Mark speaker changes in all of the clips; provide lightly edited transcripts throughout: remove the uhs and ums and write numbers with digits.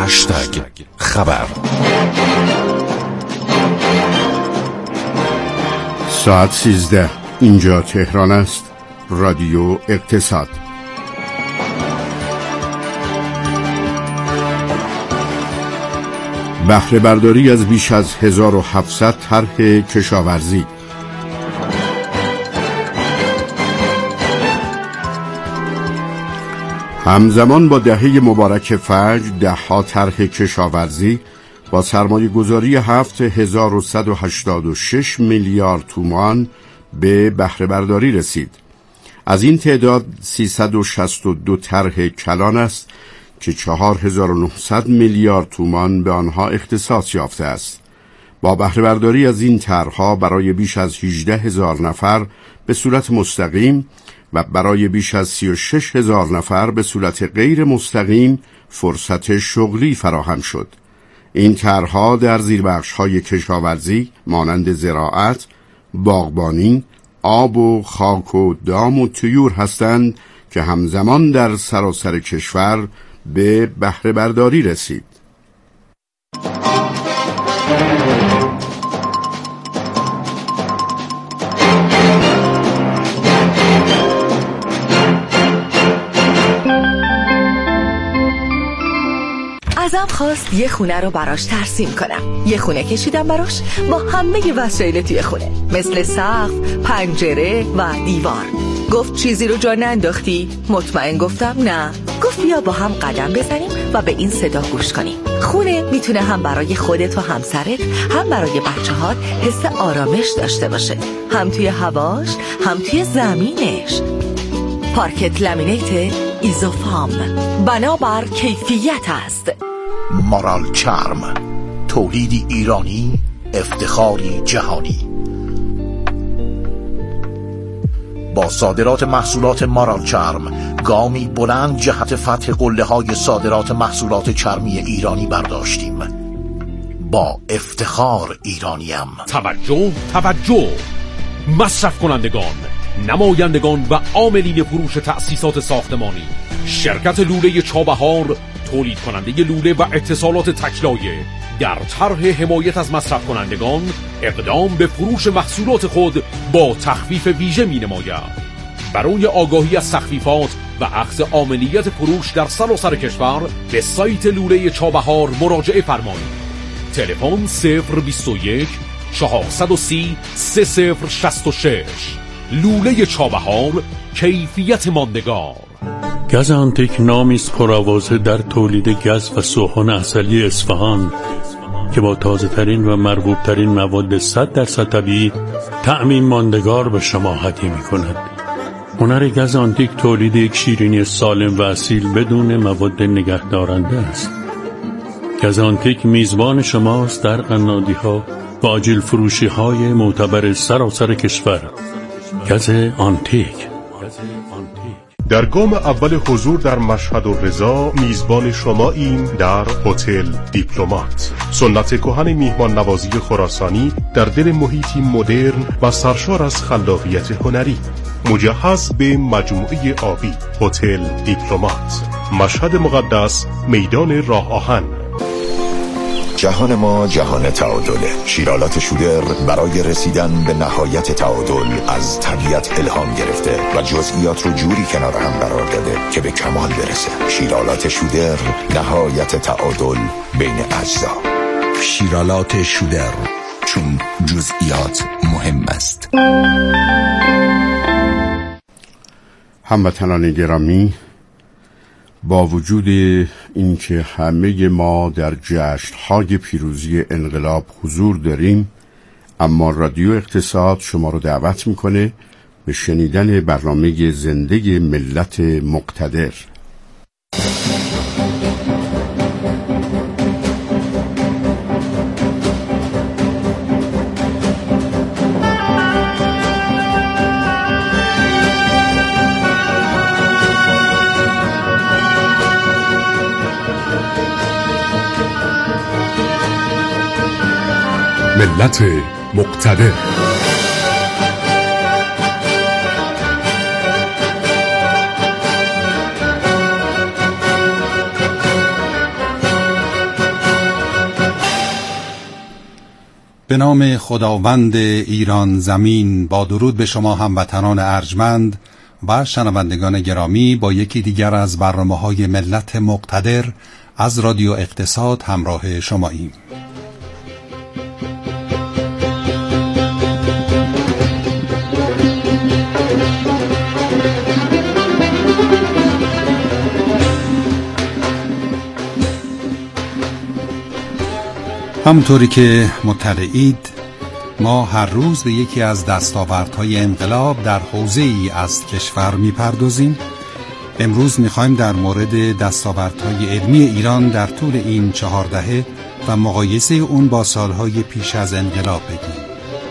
Speaker 1: خبر.
Speaker 2: ساعت 13. اینجا تهران است. رادیو اقتصاد. بهره برداری از بیش از 1700 طرح کشاورزی. همزمان با دهه مبارک فجر، ده‌ها طرح کشاورزی با سرمایه‌گذاری 7186 میلیارد تومان به بهره برداری رسید. از این تعداد 362 طرح کلان است که 4900 میلیارد تومان به آنها اختصاص یافته است. با بهره برداری از این طرح‌ها برای بیش از 18000 نفر به صورت مستقیم و برای بیش از 36000 نفر به صورت غیر مستقیم فرصت شغلی فراهم شد. این طرح‌ها در زیربخش‌های کشاورزی مانند زراعت، باغبانی، آب و خاک و دام و طیور هستند که همزمان در سراسر کشور به بهره برداری رسید.
Speaker 3: ازم خواست یه خونه رو براش ترسیم کنم. یه خونه کشیدم براش با همه وسایل توی خونه، مثل سقف، پنجره و دیوار. گفت چیزی رو جا ننداختی؟ مطمئن گفتم نه. گفت بیا با هم قدم بزنیم و به این صدا گوش کنیم. خونه میتونه هم برای خودت و همسرت، هم برای بچه‌هات حس آرامش داشته باشه، هم توی هواش، هم توی زمینش. پارکت لامینیت ایزوفام، بنابر کیفیت است.
Speaker 1: مارال چرم، تولیدی ایرانی، افتخاری جهانی. با صادرات محصولات مارال چرم گامی بلند جهت فتح قله‌های صادرات محصولات چرمی ایرانی برداشتیم. با افتخار ایرانیم.
Speaker 4: توجه مصرف کنندگان، نمایندگان و عاملین فروش تأسیسات ساختمانی، شرکت لوله چابهار تولید کننده لوله و اتصالات تکلایه در طرح حمایت از مصرف کنندگان اقدام به فروش محصولات خود با تخفیف ویژه می نماید. برای آگاهی از تخفیفات و اخذ عاملیت فروش در سراسر کشور به سایت لوله چابهار مراجعه فرمایید. تلفن 021 430 3066. لوله چابهار، کیفیت ماندگار.
Speaker 5: گز آنتیک نامی است پرآوازه در تولید گز و سوهان عسلی اصفهان که با تازه ترین و مرغوب ترین مواد 100% طبیعی طعمی ماندگار به شما هدیه می کند. هنر گز آنتیک تولید یک شیرینی سالم و اصیل بدون مواد نگهدارنده است. گز آنتیک میزبان شماست در قنادی ها و آجیل فروشی های معتبر سراسر کشور. گز آنتیک.
Speaker 6: در گام اول حضور در مشهد الرضا میزبان شماییم در هتل دیپلمات. سنت کهن میهمان نوازی خراسانی در دل محیطی مدرن و سرشار از خلاقیت هنری، مجهز به مجموعه آبی. هتل دیپلمات، مشهد مقدس، میدان راه آهن.
Speaker 7: جهان ما جهان تعادله. شیرالات شودر برای رسیدن به نهایت تعادل از طبیعت الهام گرفته و جزئیات رو جوری کنار هم قرار داده که به کمال برسه. شیرالات شودر، نهایت تعادل بین اجزا.
Speaker 8: شیرالات شودر، چون جزئیات مهم است.
Speaker 2: هموطنان گرامی، با وجود اینکه همه ما در جشن‌های پیروزی انقلاب حضور داریم، اما رادیو اقتصاد شما رو دعوت میکنه به شنیدن برنامه زنده ملت مقتدر.
Speaker 9: ملت مقتدر.
Speaker 10: به نام خداوند ایران زمین، با درود به شما هموطنان ارجمند و شنوندگان گرامی، با یکی دیگر از برنامه‌های ملت مقتدر از رادیو اقتصاد همراه شماییم. همونطوری که مطلعید، ما هر روز به یکی از دستاوردهای انقلاب در حوزه‌ای از کشور می‌پردازیم. امروز می‌خوایم در مورد دستاوردهای علمی ایران در طول این 4 دهه و مقایسه اون با سالهای پیش از انقلاب بگیم.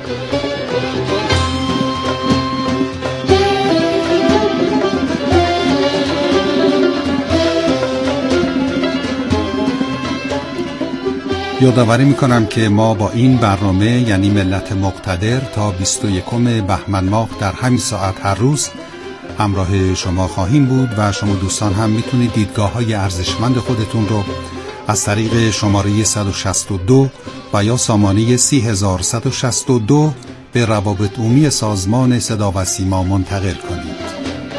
Speaker 10: یادآوری میکنم که ما با این برنامه یعنی ملت مقتدر تا 21 بهمن ماه در همین ساعت هر روز همراه شما خواهیم بود و شما دوستان هم میتونید دیدگاه‌های ارزشمند خودتون رو از طریق شماره 162 و یا سامانه 30162 به روابط عمومی سازمان صدا و سیما منتقل کنید.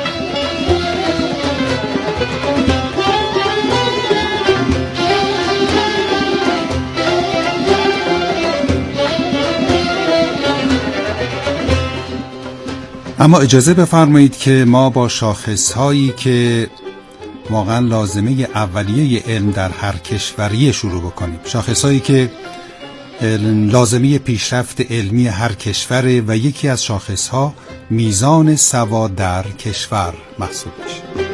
Speaker 10: اما اجازه بفرمایید که ما با شاخصهایی که واقعا لازمه اولیه علم در هر کشوری شروع بکنیم. شاخصهایی که لازمه پیشرفت علمی هر کشور و یکی از شاخصها میزان سواد در کشور محسوب میشه.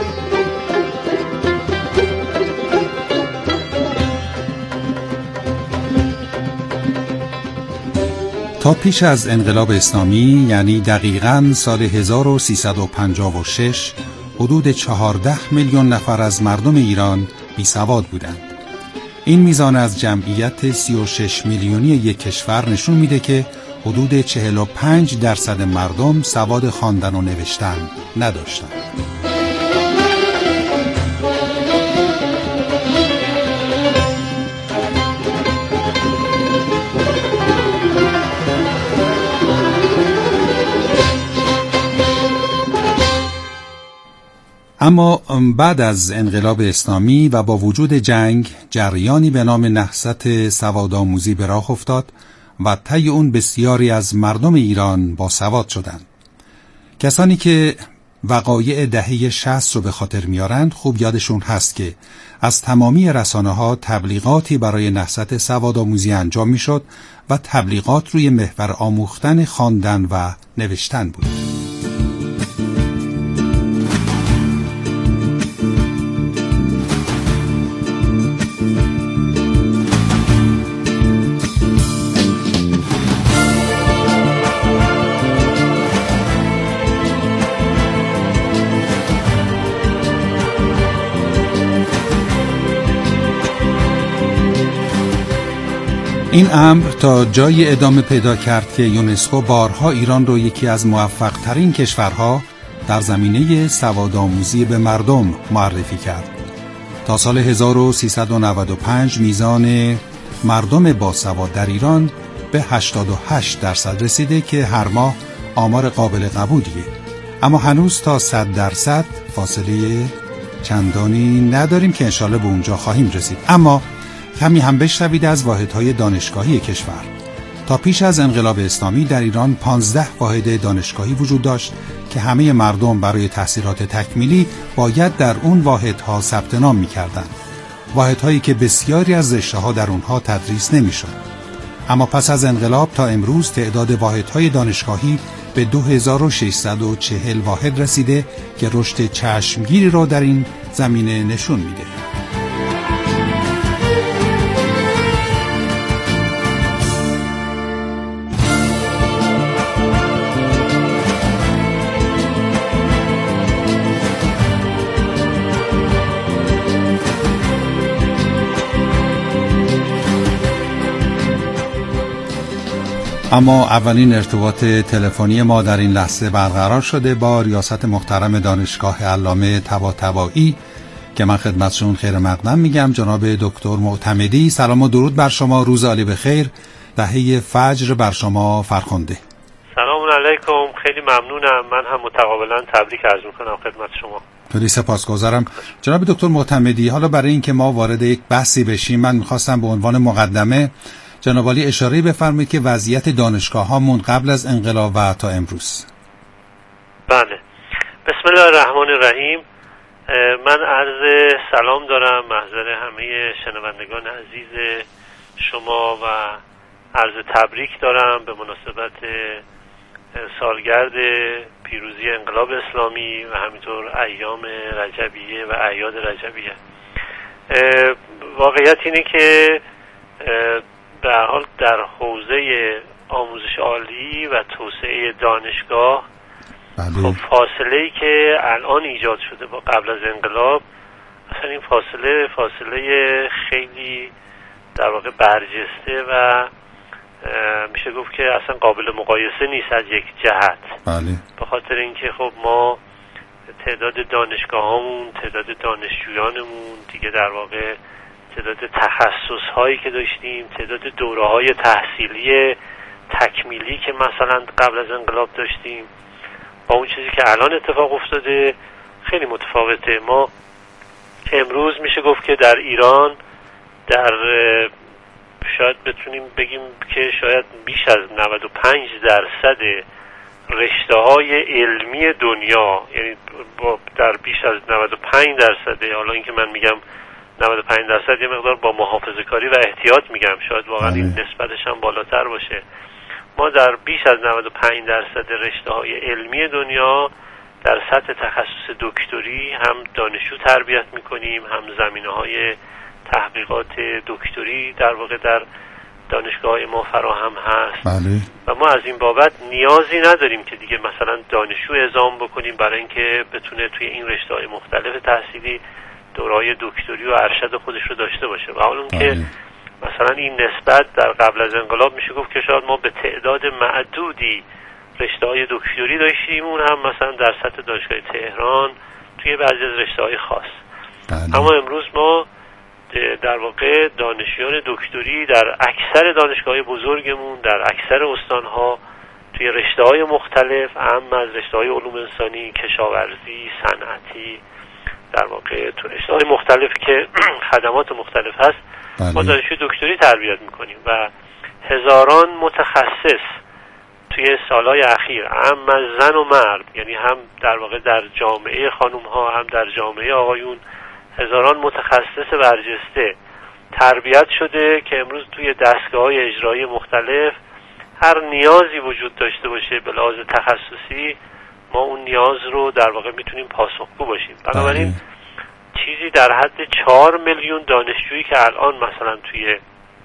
Speaker 10: تا پیش از انقلاب اسلامی، یعنی دقیقاً سال 1356، حدود 14 میلیون نفر از مردم ایران بیسواد بودند. این میزان از جمعیت 36 میلیونی یک کشور نشون میده که حدود 45% مردم سواد خواندن و نوشتن نداشتند. اما بعد از انقلاب اسلامی و با وجود جنگ، جریانی به نام نهضت سوادآموزی به راه افتاد و طی اون بسیاری از مردم ایران باسواد شدند. کسانی که وقایع دهه 60 رو به خاطر میارند خوب یادشون هست که از تمامی رسانه‌ها تبلیغاتی برای نهضت سوادآموزی انجام میشد و تبلیغات روی محور آموختن خواندن و نوشتن بود. این امر تا جای ادامه پیدا کرد که یونسکو بارها ایران رو یکی از موفق‌ترین کشورها در زمینه سوادآموزی به مردم معرفی کرد. تا سال 1395 میزان مردم باسواد در ایران به 88% رسیده که هر ماه آمار قابل قبولیه. اما هنوز تا 100% فاصله چندانی نداریم که انشالله به اونجا خواهیم رسید. اما کمی هم بشنوید از واحدهای دانشگاهی کشور. تا پیش از انقلاب اسلامی در ایران 15 واحد دانشگاهی وجود داشت که همه مردم برای تحصیلات تکمیلی باید در اون واحدها ثبت نام می‌کردند. واحدهایی که بسیاری از رشته‌ها در اونها تدریس نمی‌شد. اما پس از انقلاب تا امروز تعداد واحدهای دانشگاهی به 2640 واحد رسیده که رشد چشمگیری را در این زمینه نشون میده. اما اولین ارتباط تلفنی ما در این لحظه برقرار شده با ریاست محترم دانشگاه علامه طباطبایی که من خدمتشون خیر مقدم میگم، جناب دکتر معتمدی. سلام و درود بر شما، روز عالی بخیر. دهه فجر بر شما فرخنده.
Speaker 11: سلام علیکم، خیلی ممنونم. من هم متقابلا تبریک عرض میکنم خدمت شما.
Speaker 10: خیلی سپاسگزارم جناب دکتر معتمدی. حالا برای اینکه ما وارد یک بحثی بشیم، من میخواستم به عنوان مقدمه جناب عالی اشاره بفرمایید که وضعیت دانشگاه‌هامون قبل از انقلاب و تا امروز.
Speaker 11: بله، بسم الله الرحمن الرحیم. من عرض سلام دارم محضر همه شنوندگان عزیز شما و عرض تبریک دارم به مناسبت سالگرد پیروزی انقلاب اسلامی و همینطور ایام رجبیه و اعیاد رجبیه. واقعیت اینه که به هر حال در حوزه آموزش عالی و توسعه دانشگاه خب فاصله‌ای که الان ایجاد شده با قبل از انقلاب، اصلا این فاصله خیلی در واقع برجسته و میشه گفت که اصلا قابل مقایسه نیست از یک جهت. به خاطر اینکه خب ما تعداد دانشگاهامون، تعداد دانشجویانمون دیگه در واقع تعداد تخصص‌هایی که داشتیم، تعداد دوره‌های تحصیلی تکمیلی که مثلا قبل از انقلاب داشتیم با اون چیزی که الان اتفاق افتاده خیلی متفاوته. ما امروز میشه گفت که در ایران در شاید بتونیم بگیم که شاید بیش از 95% رشته‌های علمی دنیا، یعنی در بیش از 95%، حالا اینکه من میگم 95% یه مقدار با محافظه‌کاری و احتیاط میگم، شاید واقعا این نسبتش هم بالاتر باشه. ما در بیش از 95% رشته‌های علمی دنیا در سطح تخصص دکتری هم دانشجو تربیت میکنیم، هم زمینه‌های تحقیقات دکتری در واقع در دانشگاه‌های ما فراهم هست. و ما از این بابت نیازی نداریم که دیگه مثلا دانشجو اعزام بکنیم برای اینکه بتونه توی این رشته‌های مختلف تحصیلی دوره‌های دکتری و ارشد خودش رو داشته باشه. و حالا که مثلا این نسبت در قبل از انقلاب میشه گفت که شاید ما به تعداد معدودی رشته‌های دکتری داشتیم، اون هم مثلا در سطح دانشگاه تهران توی بعضی از رشته‌های خاص. اما امروز ما در واقع دانشجویان دکتری در اکثر دانشگاه‌های بزرگمون، در اکثر استان‌ها توی رشته‌های مختلف، اما از رشته‌های علوم انسانی، کشاورزی، صنعتی، در واقع تو رشته‌های مختلفی که خدمات مختلف هست ما دانشجوی دکتری تربیت می‌کنیم و هزاران متخصص توی سالهای اخیر، هم زن و مرد، یعنی هم در واقع در جامعه خانم‌ها هم در جامعه آقایون، هزاران متخصص برجسته تربیت شده که امروز توی دستگاه‌های اجرایی مختلف هر نیازی وجود داشته باشه به لحاظ تخصصی، ما اون نیاز رو در واقع میتونیم پاسخگو باشیم. بنابراین چیزی در حد 4 میلیون دانشجویی که الان مثلا توی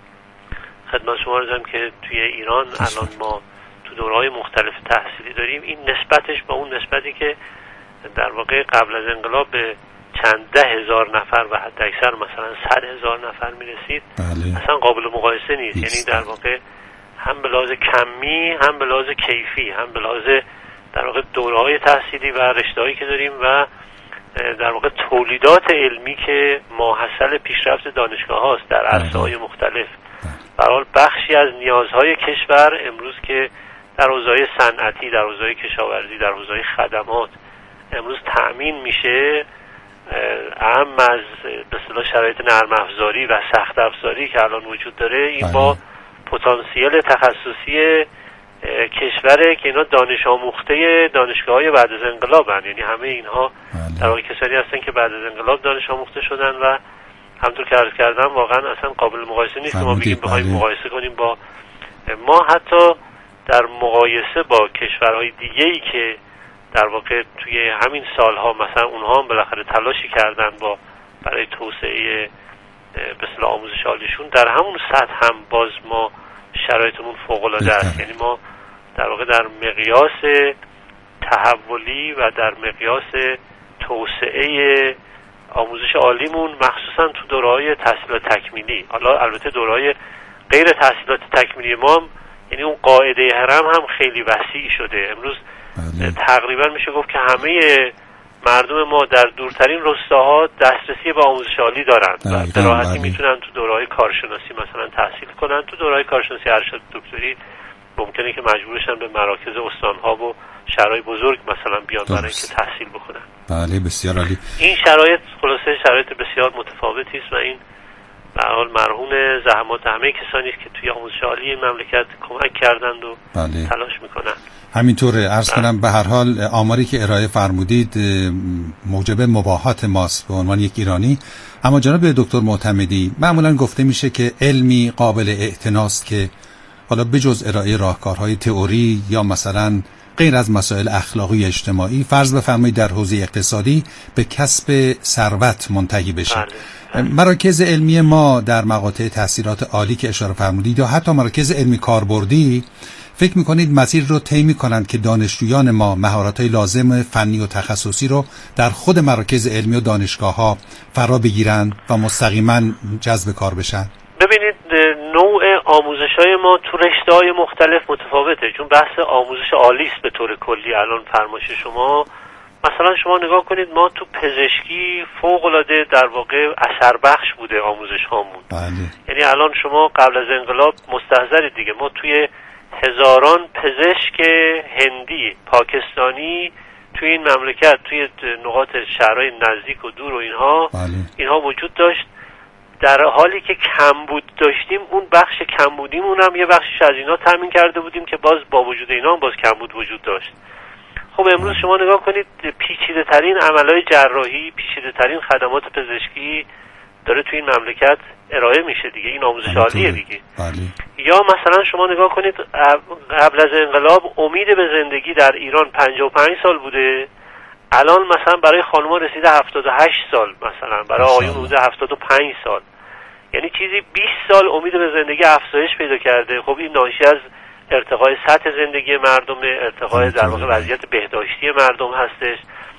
Speaker 11: خدمت شما رسیدم که توی ایران الان ما تو دوره‌های مختلف تحصیلی داریم، این نسبتش با اون نسبتی که در واقع قبل از انقلاب به چند 10,000 نفر و حتی اکثر مثلا 100,000 نفر میرسید اصلا قابل مقایسه نیست. یعنی در واقع هم به لحاظ کمی، هم به لحاظ کیفی، هم به لحاظ در واقع دوره‌های تحصیلی و رشته‌هایی که داریم و در واقع تولیدات علمی که ماحصل پیشرفت دانشگاه هاست در عرصه‌های مختلف. به هر حال بخشی از نیازهای کشور امروز که در حوزه صنعتی، در حوزه کشاورزی، در حوزه خدمات امروز تأمین میشه، اهم از به اصطلاح شرایط نرم افزاری و سخت افزاری که الان وجود داره، این با پتانسیل تخصصی کشوره که اینا دانش آموخته دانشگاه‌های بعد از انقلابن. یعنی همه اینها در واقع کسانی هستن که بعد از انقلاب دانش آموخته شدن و همونطور که عرض کردم واقعا اصلا قابل مقایسه نیست که ما بگیم بخوایم مقایسه کنیم با ما، حتی در مقایسه با کشورهای دیگه‌ای که در واقع توی همین سالها مثلا اونها هم بالاخره تلاشی کردن با برای توسعه به اصطلاح آموزش عالیشون، در همون سطح هم باز ما شرایطمون فوق‌العاده است. یعنی ما در واقع در مقیاس تحولی و در مقیاس توسعه آموزش عالیمون، مخصوصا تو دوره‌های تحصیلات تکمیلی، حالا البته دوره‌های غیر تحصیلات تکمیلی ما هم، یعنی اون قاعده هرم هم خیلی وسیع شده. امروز تقریبا میشه گفت که همه مردم ما در دورترین روستاها دسترسی به آموزش عالی دارن و به راحتی میتونن تو دوره‌های کارشناسی مثلا تحصیل کنن. تو دوره‌های کارشناسی ارشد دکتری ممکنه که مجبورشن به مراکز استان‌ها و شهرهای بزرگ مثلا بیان برای اینکه تحصیل بکنن.
Speaker 10: بله بسیار عالی.
Speaker 11: این شرایط خلاصه شرایط بسیار متفاوتی است و این به هر حال مرهون زحمات همه کسانی است که توی آموزش عالی این مملکت کمک کردند و تلاش میکنند.
Speaker 10: همینطوره. عرض کنم به هر حال آماری که ارائه فرمودید موجب مباهات ماست به عنوان یک ایرانی. اما جناب دکتر معتمدی، معمولا گفته میشه که علمی قابل اعتناست که حالا بجز ارائه راهکارهای تئوری یا مثلا غیر از مسائل اخلاقی اجتماعی، فرض بفرمایید در حوزه اقتصادی به کسب ثروت منتهی بشه. مراکز علمی ما در مقاطع تحصیلات عالی که اشاره فرمودید یا حتی مراکز علمی کاربردی فکر میکنید مسیر رو طی میکنند که دانشجویان ما مهارت‌های لازم فنی و تخصصی رو در خود مراکز علمی و دانشگاه‌ها فرا بگیرند و مستقیما جذب کار بشن؟
Speaker 11: ببینید نوع آموزش‌های ما تو رشته‌های مختلف متفاوته، چون بحث آموزش عالی است به طور کلی. الان فرمایش شما مثلا شما نگاه کنید، ما تو پزشکی فوق‌العاده در واقع اثر بخش بوده آموزش هامون. یعنی الان شما قبل از انقلاب مستحضرید دیگه، ما توی هزاران پزشک هندی، پاکستانی توی این مملکت توی نقاط شهرهای نزدیک و دور و اینها وجود داشت. در حالی که کمبود داشتیم، اون بخش کمبودیمون هم یه بخشش از اینا تامین کرده بودیم که باز با وجود اینا هم باز کمبود وجود داشت. خب امروز شما نگاه کنید، پیچیده ترین عملهای جراحی، پیچیده ترین خدمات پزشکی داره توی این مملکت ارائه میشه دیگه. این آموزش عالیه دیگه. یا مثلا شما نگاه کنید، قبل از انقلاب امید به زندگی در ایران 55 سال بوده، الان مثلا برای خانم‌ها رسیده 78 سال، مثلا برای آقایون حدود 75 سال. یعنی چیزی 20 سال امید به زندگی افزایش پیدا کرده. خب این ناشی از ارتقای سطح زندگی مردم، ارتقای در واقع وضعیت بهداشتی مردم هستش.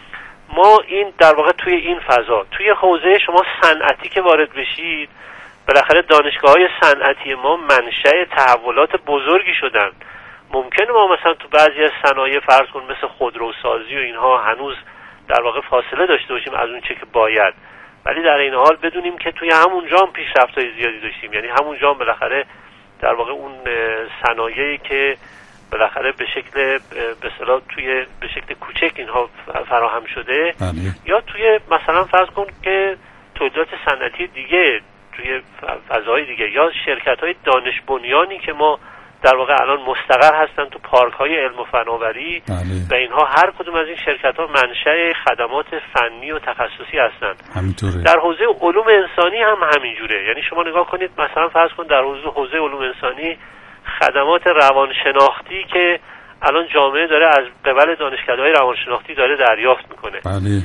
Speaker 11: ما این در واقع توی این فضا، توی حوزه شما صنعتی که وارد بشید، بالاخره دانشگاه‌های صنعتی ما منشأ تحولات بزرگی شدن. ممکنه ما مثلا تو بعضی از صنایع فرض کن مثل خودروسازی و اینها هنوز در واقع فاصله داشته باشیم از اون چه که باید، ولی در این حال بدونیم که توی همونجا هم پیشرفت‌های زیادی داشتیم. یعنی همونجا هم بالاخره در واقع اون صنایعی که بالاخره به شکل به اصطلاح توی به شکل کوچک اینها فراهم شده، یا توی مثلا فرض کن که تولیدات صنعتی دیگه توی فضای دیگه، یا شرکت‌های دانش بنیانی که ما در واقع الان مستقر هستن تو پارک‌های علم و فناوری و اینها، هر کدوم از این شرکت‌ها منشأ خدمات فنی و تخصصی هستند. در حوزه علوم انسانی هم همینجوره. یعنی شما نگاه کنید مثلا فرض کن در حوزه علوم انسانی خدمات روانشناختی که الان جامعه داره از قبل دانشکده‌های روانشناختی داره دریافت میکنه.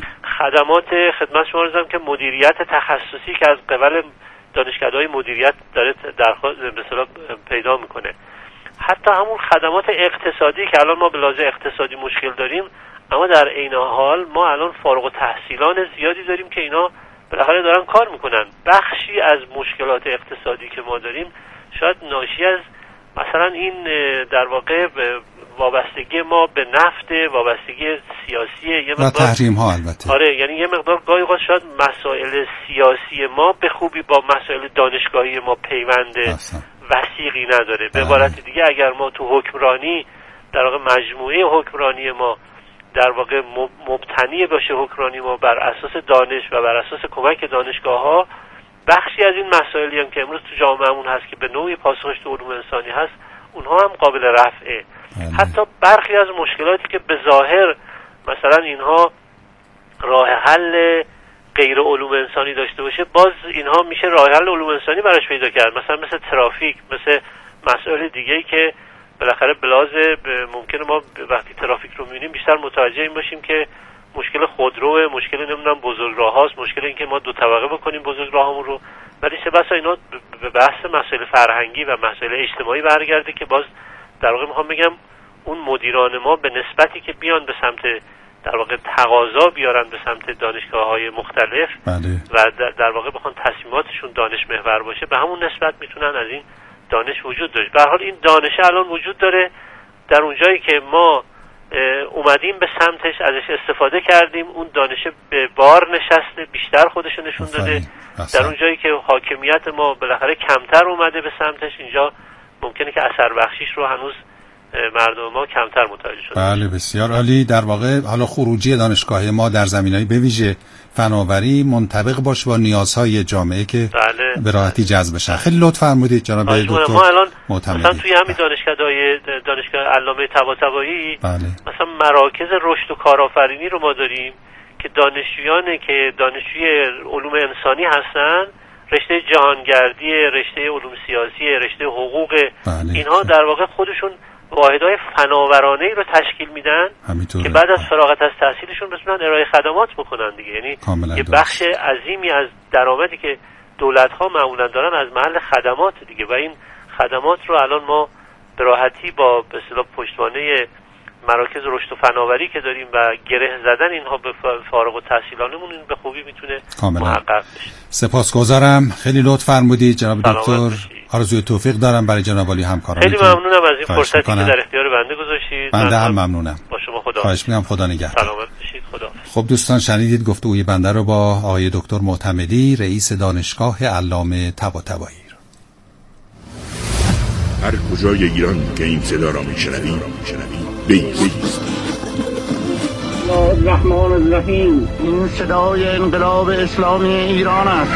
Speaker 11: خدمات خدمت شما رسیدم که مدیریت تخصصی که از قبل دانشکده‌های مدیریت داره درخواست به اصطلاح پیدا میکنه. حتی همون خدمات اقتصادی که الان ما به لحاظ اقتصادی مشکل داریم، اما در عین حال ما الان فارغ التحصیلان زیادی داریم که اینا بالاخره دارن کار میکنن. بخشی از مشکلات اقتصادی که ما داریم شاید ناشی از مثلا این در واقع وابستگی ما به نفت، وابستگی سیاسی، یه مقدار
Speaker 10: تحریم ها البته.
Speaker 11: آره، یعنی یه مقدار گاهی اوقات شاید مسائل سیاسی ما به خوبی با مسائل دانشگاهی ما پیوند وثیقی نداره. به عبارت دیگه اگر ما تو حکمرانی در واقع مجموعه حکمرانی ما در واقع مبتنی باشه، حکمرانی ما بر اساس دانش و بر اساس کمک دانشگاه‌ها، بخشی از این مسائلی هم که امروز تو جامعهمون هست که به نوعی پاسخش تو علوم انسانی هست، اونها هم قابل رفعه. حتی برخی از مشکلاتی که به ظاهر مثلا اینها راه حل غیر علوم انسانی داشته باشه، باز اینها میشه راه حل علوم انسانی براش پیدا کرد. مثل ترافیک، مثل مسائل دیگه‌ای که بالاخره بلازه ممکنه ما وقتی ترافیک رو می‌بینیم بیشتر متوجه این باشیم که مشکل خودروه، مشکل نمیدونم بزرگراه‌هاست، مشکل این که ما دو طبقه بکنیم بزرگراهمون رو، ولی چه بسا اینا به بحث مسائل فرهنگی و مسائل اجتماعی برگرده که باز در واقع میخوام بگم اون مدیران ما به نسبتی که بیان به سمت در واقع تقاضا بیارن به سمت دانشگاه‌های مختلف و در واقع بخوان تصمیماتشون دانش محور باشه، به همون نسبت میتونن از این دانش وجود داشت. به هر حال این دانش الان وجود داره در اونجایی که ما اومدیم به سمتش، ازش استفاده کردیم. اون دانش به بار نشسته، بیشتر خودش نشون داده. در اون جایی که حاکمیت ما بالاخره کمتر اومده به سمتش، اینجا ممکنه که اثر بخشیش رو هنوز مردم ما کمتر متوجه شده.
Speaker 10: بله بسیار عالی. در واقع حالا خروجی دانشگاه ما در زمینه‌ای به ویژه فناوری منطبق باشه با نیازهای جامعه که به راحتی جذب بشه. خیلی لطف فرمودید جناب دکتر.
Speaker 11: ما الان
Speaker 10: معتمدی.
Speaker 11: مثلا توی همین دانشگاه علامه طباطبایی مثلا مراکز رشد و کارآفرینی رو ما داریم که دانشجویانی که دانشجوی علوم انسانی هستن، رشته جهانگردی، رشته علوم سیاسی، رشته حقوق، اینها در واقع خودشون واحدهای فناورانه‌ای رو تشکیل میدن که بعد از فراغت از تحصیلشون بتونن ارائه خدمات بکنن دیگه. یعنی یه بخش عظیمی از درآمدی که دولت‌ها معمولا دارن از محل خدمات دیگه، و این خدمات رو الان ما به راحتی با به اصطلاح پشتوانه مراکز رشد و فناوری که داریم و گره زدن اینها به فارغ التحصیلانمون این به خوبی میتونه محقق بشه.
Speaker 10: سپاسگزارم، خیلی لطف فرمودید جناب دکتر. آرزوی توفیق دارم برای جناب عالی همکاران.
Speaker 11: خیلی ممنونم از این فرصتی که در اختیار بنده گذاشتید.
Speaker 10: بنده هم ممنونم.
Speaker 11: با شما خدا.
Speaker 10: خواهش می‌کنم، خدا نگهدار.
Speaker 11: سلامت باشید. خدا.
Speaker 10: خب دوستان شنیدید گفتگوی بنده رو با آقای دکتر معتمدی، رئیس دانشگاه علامه طباطبایی.
Speaker 12: هر کجای ایران که این صدا را میشنوید بیست.
Speaker 13: الرحمن الرحیم. این صدای انقلاب اسلامی ایران است.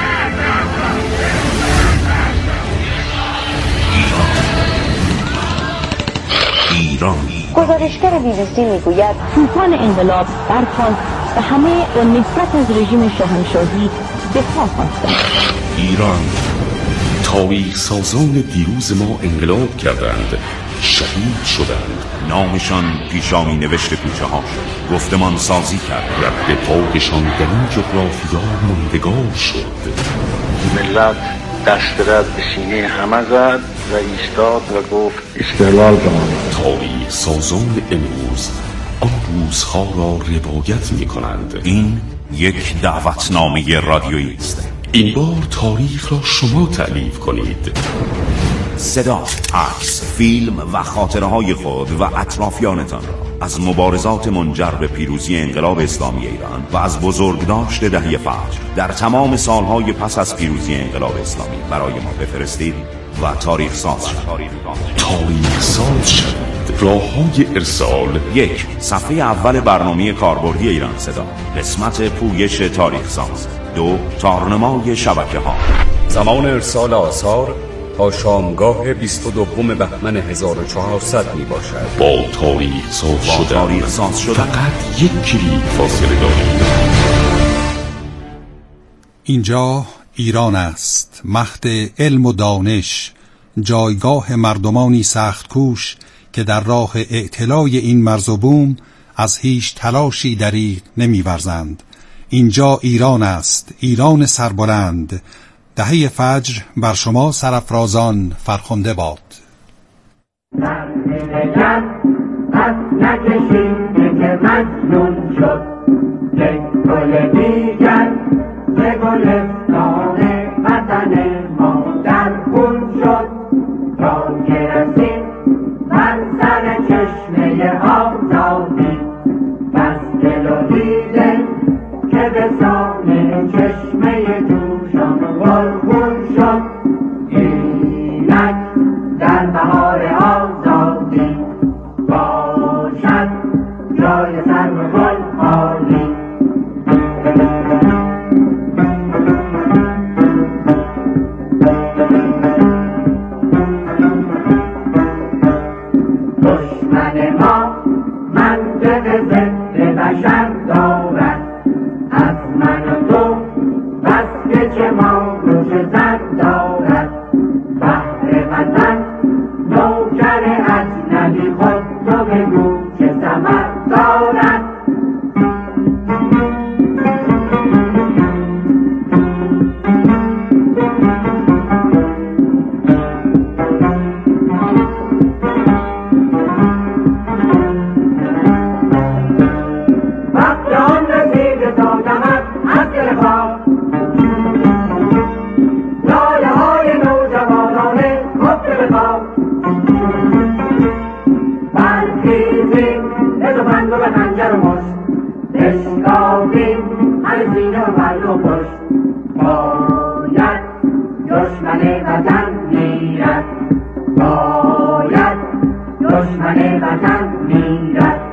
Speaker 12: ایران.
Speaker 14: گزارشگر BBC میگوید طوفان انقلاب برخاست و همه با نفرت از رژیم شاهنشاهی دفاع خواستند.
Speaker 12: ایران. تاریخ سازان دیروز ما انقلاب کردند، شهید شدند، نامشان پیشامی نوشت کوچه ها شد، گفتمان سازی کرد، رد پاکشان در این جغرافیا ماندگار شد.
Speaker 15: ملت دست رد به سینه همه زد و ایستاد و گفت استقلال کنند.
Speaker 12: تاریخ سازان امروز آن روزها را روایت می کنند. این یک دعوتنامه رادیویی است. این بار تاریخ را شما تألیف کنید. صدا، عکس، فیلم و خاطره های خود و اطرافیانتان را از مبارزات منجر به پیروزی انقلاب اسلامی ایران و از بزرگداشت دهه فجر در تمام سالهای پس از پیروزی انقلاب اسلامی برای ما بفرستید و تاریخ ساز شد. تاریخ ساز شد. راه‌های ارسال: 1. صفحه اول برنامه کاربردی ایران صدا، قسمت پویش تاریخ ساز. 2. تارنمای شبکه‌ها.
Speaker 16: زمان ارسال آثار تا شامگاه 22 بهمن 1400 می باشد.
Speaker 12: با تاریخ ساز شدن فقط یک کلیک فاصله دارید.
Speaker 10: اینجا ایران است، مهد علم و دانش، جایگاه مردمانی سخت کوش که در راه اعتلای این مرز و بوم از هیچ تلاشی دریغ نمی‌ورزند. اینجا ایران است، ایران سربلند، دهه فجر بر شما سرافرازان فرخنده باد.
Speaker 17: پس نکشیده که مجنون شد، یک گل دیگر به گلستان وطن ما در خون شد، تا که رسید بر سر چشمه آزادی، بس دل و دیده که به سان چشمه جوشان پرخون شد. اینک در بهار آزادی باشد جای سرو گل خالی. دشمن ما منطق ضد بشر دارد، از من و تو بس که چه ما رو چه زن دارد. بحر وطن نوکر اجنبی، خود تو بگو چه ثمر دارد. کشت. باید دشمن وطن میرد، باید دشمن وطن میرد.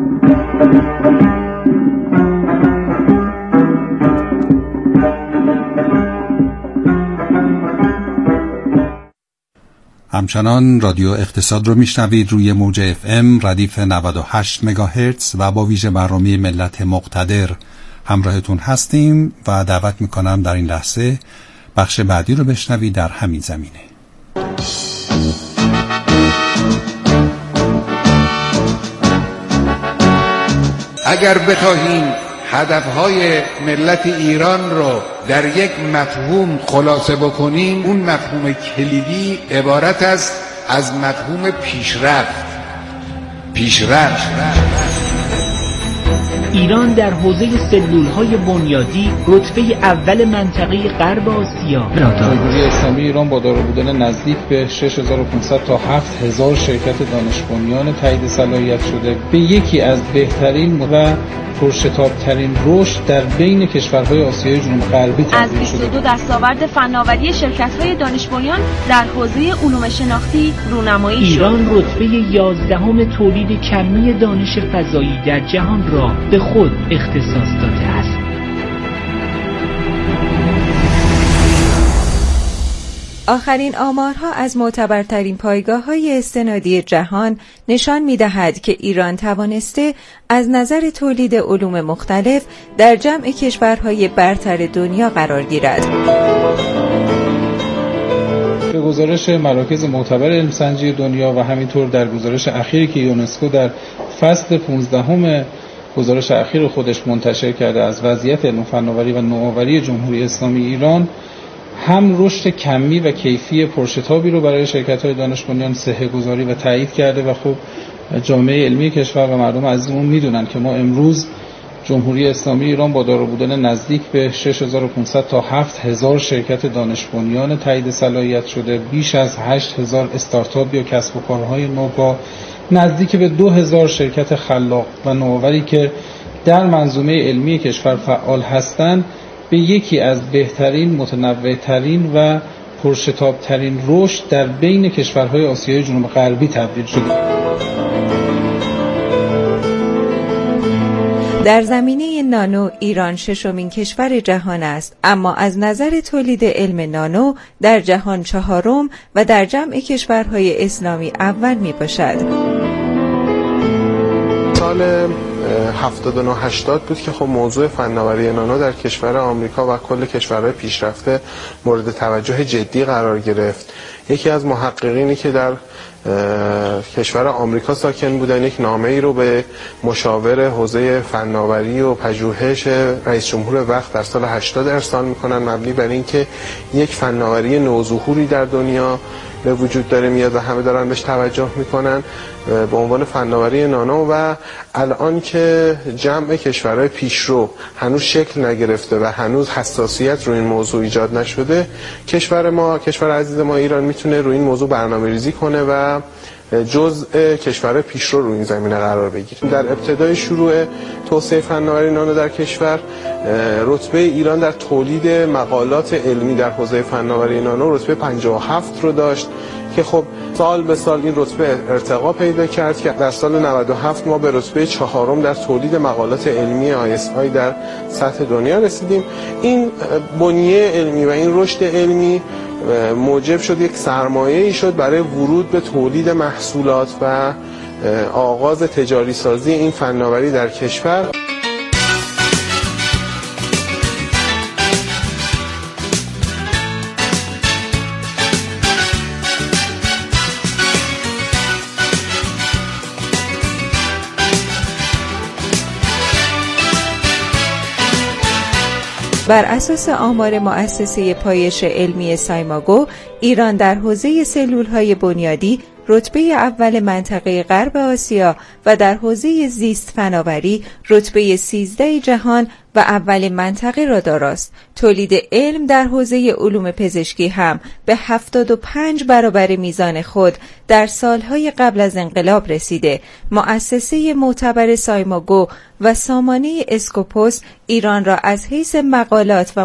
Speaker 10: همچنان رادیو اقتصاد رو میشنوید روی موج FM ردیف 98 مگاهرتز و با ویژه برنامه ملت مقتدر همراهتون هستیم و دعوت میکنم در این لحظه بخش بعدی رو بشنوید در همین زمینه.
Speaker 18: اگر بخواهیم هدفهای ملت ایران رو در یک مفهوم خلاصه بکنیم، اون مفهوم کلیدی عبارت است از مفهوم پیشرفت.
Speaker 19: ایران در حوزه سلول‌های بنیادی رتبه اول منطقه غرب آسیا.
Speaker 20: جمهوری اسلامی ایران با دارا بودن نزدیک به 6500 تا 7000 شرکت دانش بنیان تایید صلاحیت شده به یکی از بهترین و پرشتاب‌ترین رشد در بین کشورهای آسیای جنوب غربی تبدیل شده.
Speaker 21: از 22 دستاورد فناوری شرکت‌های دانش بنیان در حوزه علوم شناختی رونمایی شد.
Speaker 19: ایران رتبه 11ام تولید کمی دانش فضایی در جهان را به خود اختصاص داده است.
Speaker 22: آخرین آمارها از معتبرترین پایگاه‌های استنادی جهان نشان می‌دهد که ایران توانسته از نظر تولید علوم مختلف در جمع کشورهای برتر دنیا قرار گیرد.
Speaker 20: به گزارش مراکز معتبر علم‌سنجی دنیا و همینطور در گزارش اخیری که یونسکو در فصل 15 گزارش اخیر خودش منتشر کرده از وضعیت علم فناوری و نوآوری جمهوری اسلامی ایران، هم رشد کمی و کیفی پرشتابی رو برای شرکت‌های دانش بنیان صحه‌گذاری و تایید کرده و خب جامعه علمی کشور و مردم عزیزمون میدونن که ما امروز جمهوری اسلامی ایران با دارا بودن نزدیک به 6500 تا 7000 شرکت دانش بنیان تایید صلاحیت شده، بیش از 8000 استارتاپ یا کسب و کارهای نوپا، نزدیک به 2000 شرکت خلاق و نوآوری که در منظومه علمی کشور فعال هستند، به یکی از بهترین، متنوع‌ترین و پرشتاب‌ترین رشد در بین کشورهای آسیای جنوب غربی تبدیل شده.
Speaker 22: در زمینه نانو ایران ششمین کشور جهان است، اما از نظر تولید علم نانو در جهان چهارم و در جمع کشورهای اسلامی اول می باشد.
Speaker 23: سال 79-80 بود که خب موضوع فناوری نانو در کشور آمریکا و کل کشورهای پیشرفته مورد توجه جدی قرار گرفت. یکی از محققینی که در کشور آمریکا ساکن بودن یک نامه‌ای رو به مشاور حوزه فناوری و پژوهش رئیس جمهور وقت در سال 80 ارسال میکنن، مبنی بر اینکه یک فناوری نوظهوری در دنیا به وجود داره میاد و همه دارن بهش توجه میکنن به عنوان فناوری نانو، و الان که جمع کشورهای پیشرو هنوز شکل نگرفته و هنوز حساسیت روی این موضوع ایجاد نشده، کشور عزیز ما ایران میتونه روی این موضوع برنامه‌ریزی کنه و جزء کشور پیشرو روی این زمینه قرار بگیره. در ابتدای شروع توسعه فناوری نانو در کشور، رتبه ایران در تولید مقالات علمی در حوزه فناوری نانو رتبه 57 رو داشت که خب سال به سال این رتبه ارتقا پیدا کرد که در سال 97 ما به رتبه 4 در تولید مقالات علمی ISI در سطح دنیا رسیدیم. این بنیه علمی و این رشد علمی موجب شد یک سرمایه‌ای شد برای ورود به تولید محصولات و آغاز تجاری سازی این فناوری در کشور.
Speaker 22: بر اساس آمار مؤسسه پایش علمی سایماگو، ایران در حوزه سلول‌های بنیادی رتبه اول منطقه غرب آسیا و در حوزه زیست فناوری رتبه 13 جهان و اول منطقه را داراست. تولید علم در حوزه علوم پزشکی هم به 75 برابر میزان خود در سالهای قبل از انقلاب رسیده. مؤسسه معتبر سایماگو و سامانه اسکوپوس ایران را از حیث مقالات و